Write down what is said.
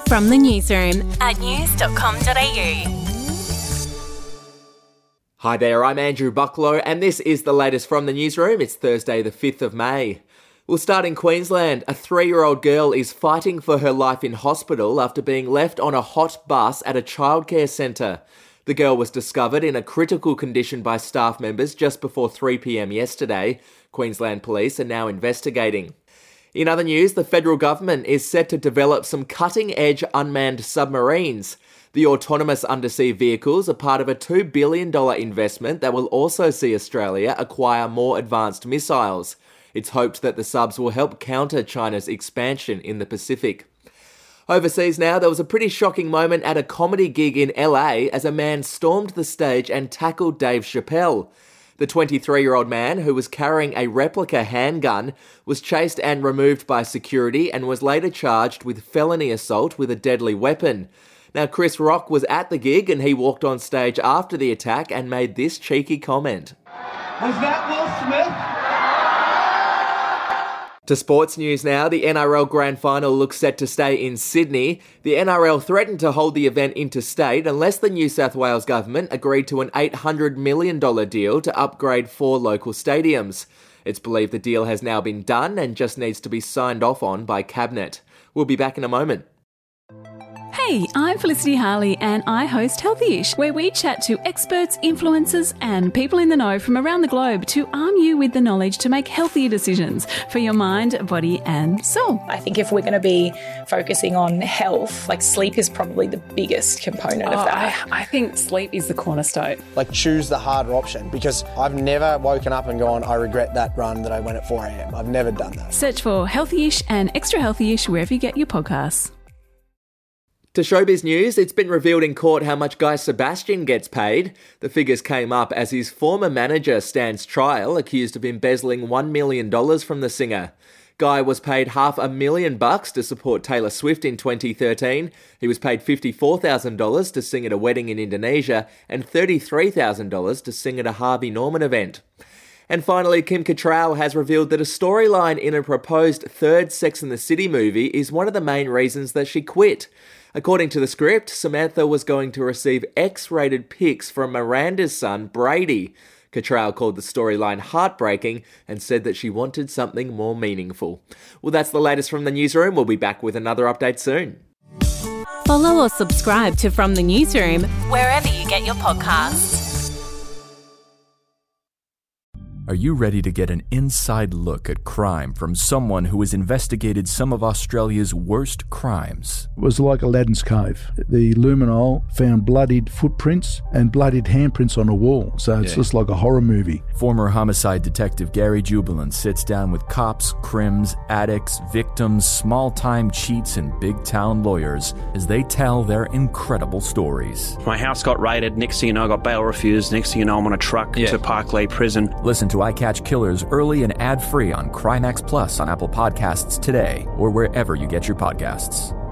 From the newsroom at news.com.au. Hi there, I'm Andrew Bucklow and this is the latest from the newsroom. It's Thursday the 5th of May. We'll start in Queensland. A 3-year-old girl is fighting for her life in hospital after being left on a hot bus at a childcare centre. The girl was discovered in a critical condition by staff members just before 3 p.m. yesterday. Queensland Police are now investigating. In other news, the federal government is set to develop some cutting-edge unmanned submarines. The autonomous undersea vehicles are part of a $2 billion investment that will also see Australia acquire more advanced missiles. It's hoped that the subs will help counter China's expansion in the Pacific. Overseas now, there was a pretty shocking moment at a comedy gig in LA as a man stormed the stage and tackled Dave Chappelle. The 23-year-old man, who was carrying a replica handgun, was chased and removed by security and was later charged with felony assault with a deadly weapon. Now, Chris Rock was at the gig and he walked on stage after the attack and made this cheeky comment. Was that Will Smith? To sports news now, the NRL Grand Final looks set to stay in Sydney. The NRL threatened to hold the event interstate unless the New South Wales government agreed to an $800 million deal to upgrade 4 local stadiums. It's believed the deal has now been done and just needs to be signed off on by Cabinet. We'll be back in a moment. Hey, I'm Felicity Harley and I host Healthyish, where we chat to experts, influencers and people in the know from around the globe to arm you with the knowledge to make healthier decisions for your mind, body and soul. I think if we're going to be focusing on health, like sleep is probably the biggest component of that. I think sleep is the cornerstone. Like choose the harder option, because I've never woken up and gone, I regret that run that I went at 4 a.m. I've never done that. Search for Healthyish and Extra Healthyish wherever you get your podcasts. To showbiz news, it's been revealed in court how much Guy Sebastian gets paid. The figures came up as his former manager stands trial, accused of embezzling $1 million from the singer. Guy was paid $500,000 to support Taylor Swift in 2013. He was paid $54,000 to sing at a wedding in Indonesia and $33,000 to sing at a Harvey Norman event. And finally, Kim Cattrall has revealed that a storyline in a proposed third Sex and the City movie is one of the main reasons that she quit. According to the script, Samantha was going to receive X-rated pics from Miranda's son, Brady. Cattrall called the storyline heartbreaking and said that she wanted something more meaningful. Well, that's the latest from the newsroom. We'll be back with another update soon. Follow or subscribe to From the Newsroom wherever you get your podcasts. Are you ready to get an inside look at crime from someone who has investigated some of Australia's worst crimes? It was like Aladdin's Cave. The luminol found bloodied footprints and bloodied handprints on a wall, so it's just like a horror movie. Former homicide detective Gary Jubilant sits down with cops, crims, addicts, victims, small-time cheats, and big-town lawyers as they tell their incredible stories. My house got raided. Next thing you know, I got bail refused. Next thing you know, I'm on a truck to Parklea Prison. Listen to I Catch Killers early and ad-free on Crimex Plus on Apple Podcasts today or wherever you get your podcasts.